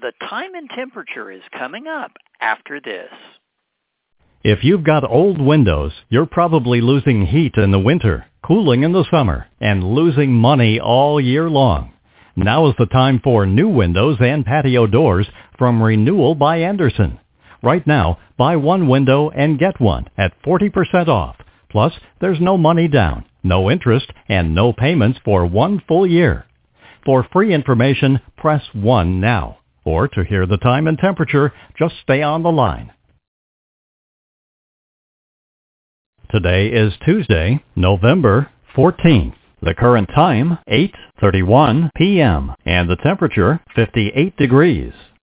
The time and temperature is coming up after this. If you've got old windows, you're probably losing heat in the winter, cooling in the summer, and losing money all year long. Now is the time for new windows and patio doors from Renewal by Andersen. Right now, buy one window and get one at 40% off. Plus, there's no money down, no interest, and no payments for 1 full year. For free information, press 1 now. Or to hear the time and temperature, just stay on the line. Today is Tuesday, November 14th. The current time, 8:31 p.m. and the temperature, 58 degrees.